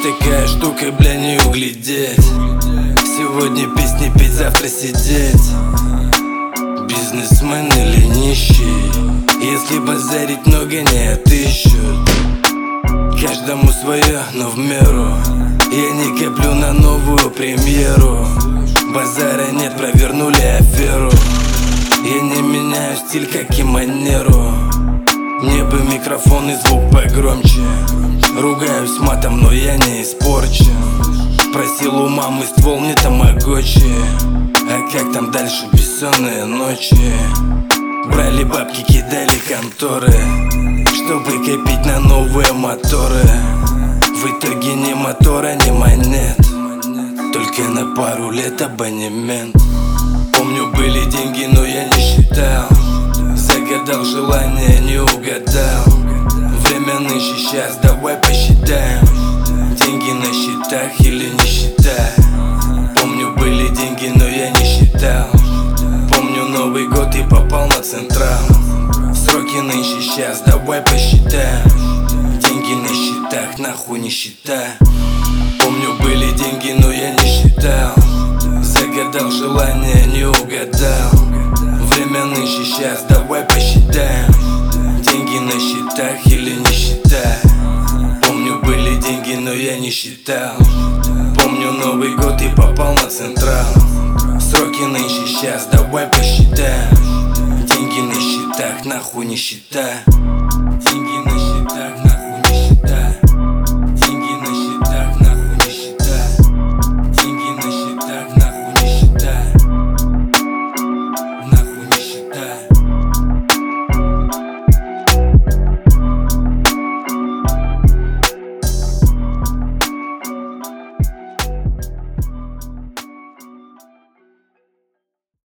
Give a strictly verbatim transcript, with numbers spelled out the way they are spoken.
такая штука, бля, не углядеть. Сегодня песни петь, завтра сидеть. Бизнесмен или нищий, если базарить много не отыщут. Каждому свое, но в меру. Я не коплю на новую премьеру. Базара нет, провернули аферу. Я не меняю стиль, как и манеру. Мне бы микрофон и звук погромче. Ругаюсь матом, но я не испорчен. Просил у мамы ствол, не тамагочи. А как там дальше бессонные ночи? Брали бабки, кидали конторы, чтобы копить на новые моторы. В итоге ни мотора, ни монет, только на пару лет абонемент. Помню, были деньги, но я не считал. Загадал желание, не угадал. Время нынче, сейчас давай посчитаем. Деньги на счетах или нищета. Помню, были деньги, но я не считал. Помню, Новый год и попал на Централ. Сроки нынче, сейчас давай посчитаем. Деньги на счетах, нахуй нищета. Помню, были деньги, но я не считал. Загадал желание, не угадал. Время нынче, сейчас давай посчитаем. Деньги на счетах или нищета. Помню, были деньги, но я не считал. Помню, Новый год и попал на Централ. Сроки нынче, сейчас давай посчитаем. Деньги на счетах, нахуй нищета.